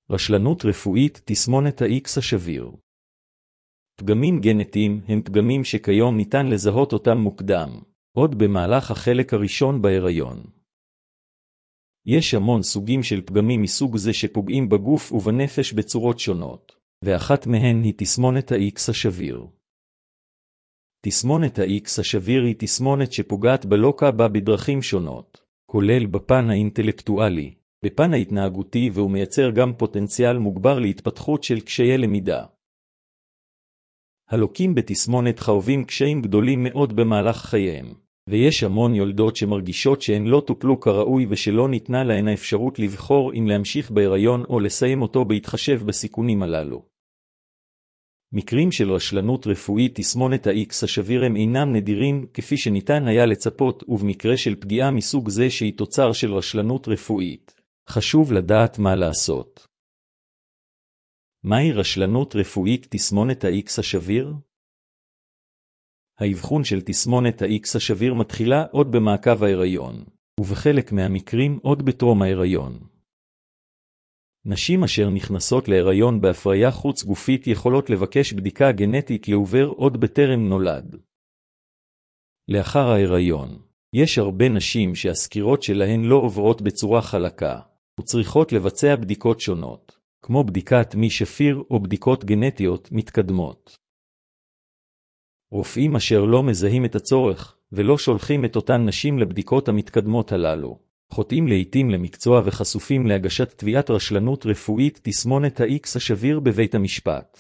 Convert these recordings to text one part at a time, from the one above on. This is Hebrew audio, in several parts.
רשלנות רפואית, תסמונת ה-X השביר. פגמים גנטיים הם פגמים שכיום ניתן לזהות אותם מוקדם, עוד במהלך החלק הראשון בהיריון. יש המון סוגים של פגמים מסוג זה שפוגעים בגוף ובנפש בצורות שונות, ואחת מהן היא תסמונת ה-X השביר. תסמונת ה-X השביר היא תסמונת שפוגעת בלוקה בה בדרכים שונות, כולל בפן האינטלקטואלי, בפן ההתנהגותי, והוא מייצר גם פוטנציאל מוגבר להתפתחות של קשיי למידה. הלוקים בתסמונת חווים קשיים גדולים מאוד במהלך חייהם, ויש המון יולדות שמרגישות שהן לא טופלו כראוי ושלא ניתנה להן האפשרות לבחור אם להמשיך בהיריון או לסיים אותו בהתחשב בסיכונים הללו. מקרים של רשלנות רפואית תסמונת ה-X השביר הם אינם נדירים כפי שניתן היה לצפות, ובמקרה של פגיעה מסוג זה שהיא תוצר של רשלנות רפואית, חשוב לדעת מה לעשות. מהי רשלנות רפואית תסמונת ה-X השביר? האבחון של תסמונת ה-X השביר מתחילה עוד במעקב ההיריון, ובחלק מהמקרים עוד בטרום ההיריון. נשים אשר נכנסות להיריון בהפריה חוץ גופית יכולות לבקש בדיקה גנטית לעובר עוד בטרם נולד. לאחר ההיריון, יש הרבה נשים שהסקירות שלהן לא עוברות בצורה חלקה, וצריכות לבצע בדיקות שונות, כמו בדיקת מי שפיר או בדיקות גנטיות מתקדמות. רופאים אשר לא מזהים את הצורך, ולא שולחים את אותן נשים לבדיקות המתקדמות הללו, חוטאים לעתים למקצוע וחשופים להגשת תביעת רשלנות רפואית תסמונת ה-X השביר בבית המשפט.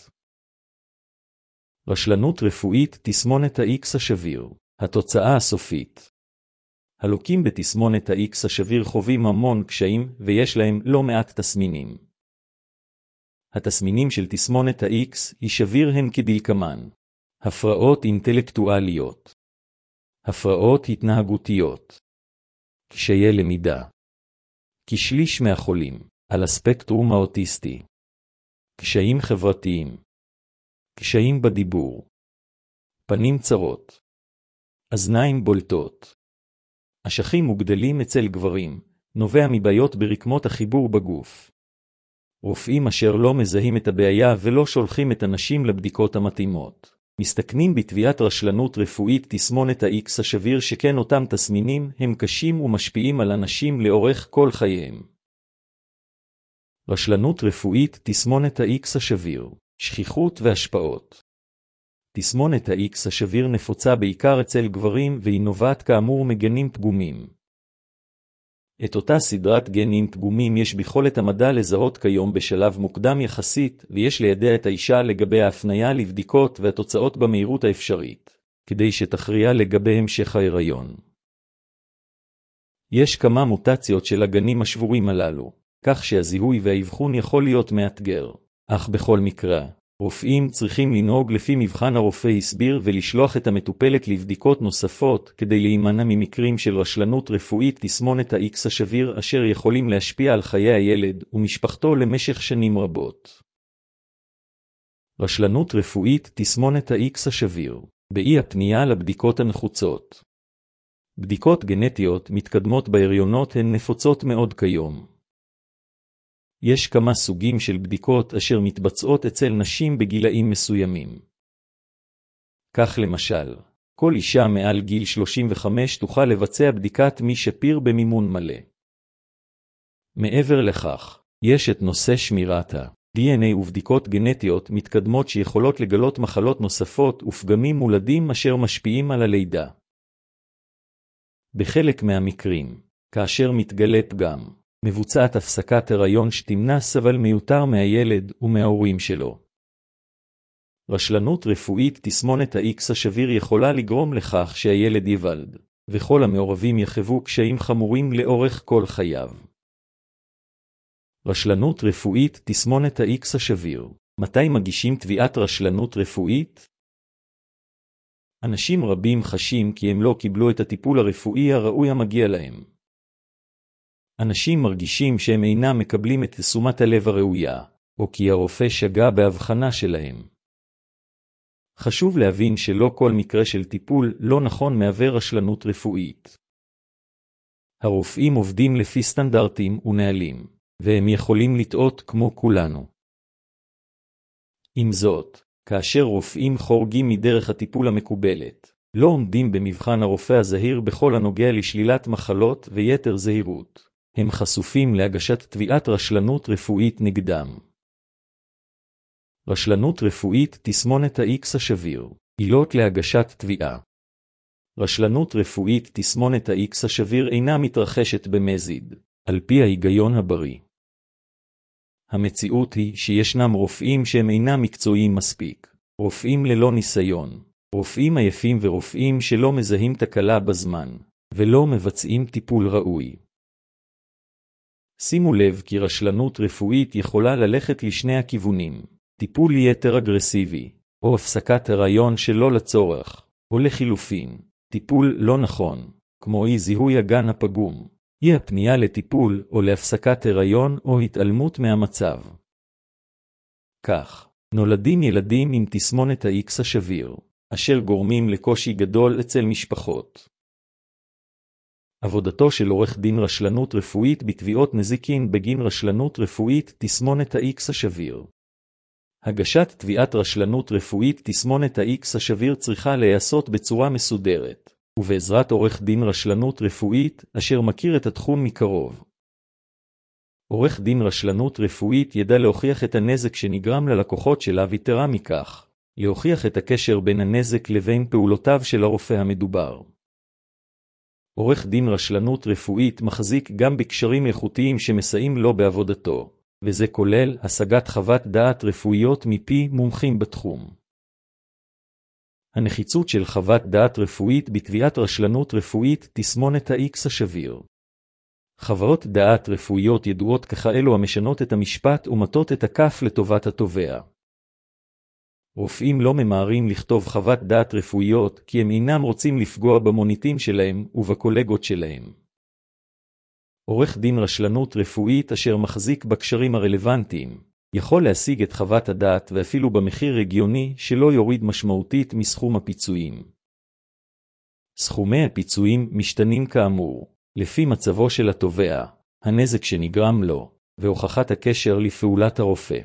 רשלנות רפואית תסמונת ה-X השביר, התוצאה הסופית. הלוקים בתסמונת ה-X השביר חווים המון קשיים ויש להם לא מעט תסמינים. התסמינים של תסמונת ה-X היא שביר הם כדלקמן: הפרעות אינטלקטואליות, הפרעות התנהגותיות, קשיי למידה. כשליש מהחולים על הספקטרום האוטיסטי, קשיים חברתיים, קשיים בדיבור, פנים צרות, אזניים בולטות. אשכים וגדלים אצל גברים, נובע מבעיות ברקמות החיבור בגוף. רופאים אשר לא מזהים את הבעיה ולא שולחים את הנשים לבדיקות המתאימות, מסתכנים בתביעת רשלנות רפואית תסמונת ה-X השביר, שכן אותם תסמינים הם קשים ומשפיעים על אנשים לאורך כל חייהם. רשלנות רפואית תסמונת ה-X השביר, שכיחות והשפעות. תסמונת ה-X השביר נפוצה בעיקר אצל גברים והיא נובעת כאמור מגנים פגומים. את אותה סדרת גנים פגומים יש ביכולת המדע לזהות כיום בשלב מוקדם יחסית, ויש לידע את האישה לגבי ההפניה לבדיקות והתוצאות במהירות האפשרית, כדי שתכריע לגבי המשך ההיריון. יש כמה מוטציות של הגנים השבורים הללו, כך שהזיהוי והאבחון יכול להיות מאתגר, אך בכל מקרה, רופאים צריכים לנהוג לפי מבחן הרופא הסביר ולשלוח את המטופלת לבדיקות נוספות כדי להימנע ממקרים של רשלנות רפואית תסמונת ה-X השביר אשר יכולים להשפיע על חיי הילד ומשפחתו למשך שנים רבות. רשלנות רפואית תסמונת ה-X השביר, באי הפנייה לבדיקות הנחוצות. בדיקות גנטיות מתקדמות בהריונות הן נפוצות מאוד כיום. יש כמה סוגים של בדיקות אשר מתבצעות אצל נשים בגילאים מסוימים. כך למשל, כל אישה מעל גיל 35 תוכל לבצע בדיקת מי שפיר במימון מלא. מעבר לכך, יש את נושא שמירת ה-DNA ובדיקות גנטיות מתקדמות שיכולות לגלות מחלות נוספות ופגמים מולדים אשר משפיעים על הלידה. בחלק מהמקרים, כאשר מתגלה פגם, מבוצעת הפסקת הריון שתמנע סבל מיותר מהילד ומההורים שלו. רשלנות רפואית תסמונת ה-X השביר יכולה לגרום לכך שהילד ייוולד, וכל המעורבים יחוו קשיים חמורים לאורך כל חייו. רשלנות רפואית תסמונת ה-X השביר, מתי מגישים תביעת רשלנות רפואית? אנשים רבים חשים כי הם לא קיבלו את הטיפול הרפואי הראוי המגיע להם. אנשים מרגישים שהם אינם מקבלים את תשומת הלב הראויה, או כי הרופא שגה בהבחנה שלהם. חשוב להבין שלא כל מקרה של טיפול לא נכון מהווה רשלנות רפואית. הרופאים עובדים לפי סטנדרטים ונהלים, והם יכולים לטעות כמו כולנו. עם זאת, כאשר רופאים חורגים מדרך הטיפול המקובלת, לא עומדים במבחן הרופא הזהיר בכל הנוגע לשלילת מחלות ויתר זהירות, הם חשופים להגשת תביעת רשלנות רפואית נגדם. רשלנות רפואית תסמונת ה-X השביר, עילות להגשת תביעה. רשלנות רפואית תסמונת ה-X השביר אינה מתרחשת במזיד, על פי ההיגיון הבריא. המציאות היא שישנם רופאים שהם אינם מקצועיים מספיק, רופאים ללא ניסיון, רופאים עייפים ורופאים שלא מזהים תקלה בזמן, ולא מבצעים טיפול ראוי. שימו לב כי רשלנות רפואית יכולה ללכת לשני הכיוונים, טיפול יתר אגרסיבי, או הפסקת הריון שלא לצורך, או לחילופין, טיפול לא נכון, כמו אי זיהוי הגן הפגום, אי הפנייה לטיפול או להפסקת הריון או התעלמות מהמצב. כך, נולדים ילדים עם תסמונת ה-X השביר, אשר גורמים לקושי גדול אצל משפחות. עבודתו של עורך דין רשלנות רפואית בתביעות נזיקין בגין רשלנות רפואית תסמונת ה-X השביר. הגשת תביעת רשלנות רפואית תסמונת ה-X השביר צריכה להיעשות בצורה מסודרת, ובעזרת עורך דין רשלנות רפואית אשר מכיר את התחום מקרוב. עורך דין רשלנות רפואית ידע להוכיח את הנזק שנגרם ללקוחות שלה ויתרה מכך, להוכיח את הקשר בין הנזק לבין פעולותיו של הרופא המדובר. עורך דין רשלנות רפואית מחזיק גם בקשרים איכותיים שמסייעים לו בעבודתו, וזה כולל השגת חוות דעת רפואיות מפי מומחים בתחום. הנחיצות של חוות דעת רפואית בתביעת רשלנות רפואית תסמונת ה-X השביר. חוות דעת רפואיות ידועות ככאלו המשנות את המשפט ומטות את הכף לטובת התובע. רופאים לא ממהרים לכתוב חוות דעת רפואיות כי הם אינם רוצים לפגוע במוניטין שלהם ובקולגות שלהם. עורך דין רשלנות רפואית אשר מחזיק בקשרים הרלוונטיים, יכול להשיג את חוות הדעת ואפילו במחיר רגיוני שלא יוריד משמעותית מסכום הפיצויים. סכומי הפיצויים משתנים כאמור, לפי מצבו של התובע, הנזק שנגרם לו, והוכחת הקשר לפעולת הרופא.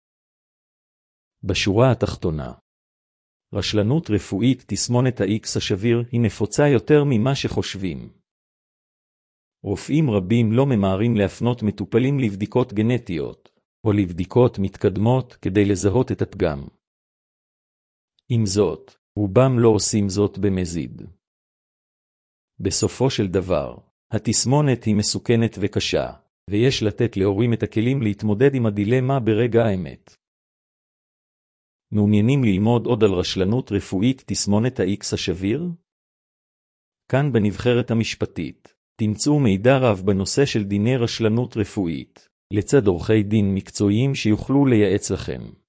בשורה התחתונה, רשלנות רפואית תסמונת ה-X השביר היא נפוצה יותר ממה שחושבים. רופאים רבים לא ממהרים להפנות מטופלים לבדיקות גנטיות, או לבדיקות מתקדמות כדי לזהות את הפגם. עם זאת, רובם לא עושים זאת במזיד. בסופו של דבר, התסמונת היא מסוכנת וקשה, ויש לתת להורים את הכלים להתמודד עם הדילמה ברגע האמת. מעוניינים ללמוד עוד על רשלנות רפואית תסמונת ה-X השביר? כאן בנבחרת המשפטית, תמצאו מידע רב בנושא של דיני רשלנות רפואית, לצד עורכי דין מקצועיים שיוכלו לייעץ לכם.